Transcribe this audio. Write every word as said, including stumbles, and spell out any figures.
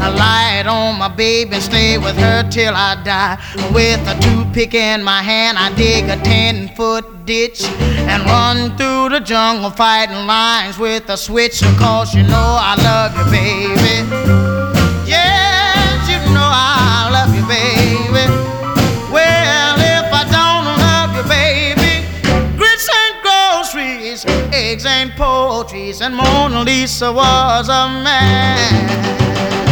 a light on my baby and stay with her till I die. With a toothpick in my hand, I dig a ten-foot ditch and run through the jungle fighting lions with a switch. Of course, you know I love you, baby. Yes, you know I love you, baby. Well, if I don't love you, baby, grits and groceries, eggs and poultry, and Mona Lisa was a man.